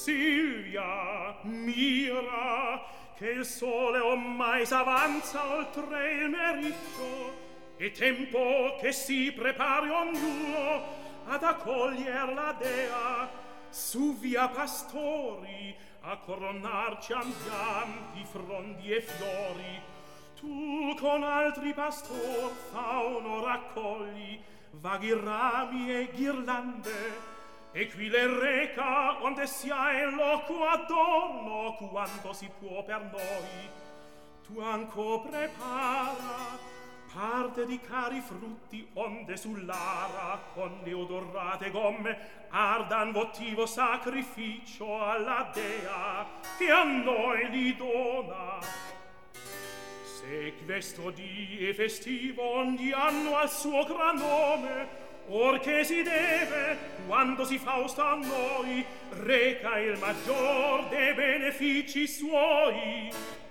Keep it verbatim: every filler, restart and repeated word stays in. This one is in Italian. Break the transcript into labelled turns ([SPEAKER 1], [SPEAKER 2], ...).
[SPEAKER 1] Silvia, mira, che il sole ormai s'avanza oltre il meriggio, e tempo che si prepari ognuno ad accoglier la dea. Su via pastori, a coronarci andiam di frondi e fiori. Tu con altri pastor fauno raccogli vaghi rami e ghirlande, e qui le reca onde sia il loco adorno quanto si può per noi. Tu anco prepara parte di cari frutti onde sull'ara con le odorate gomme ardan votivo sacrificio alla dea che a noi li dona. Se questo dì è festivo ogni anno al suo gran nome, or che si deve quando si fausta a noi reca il maggior dei benefici suoi.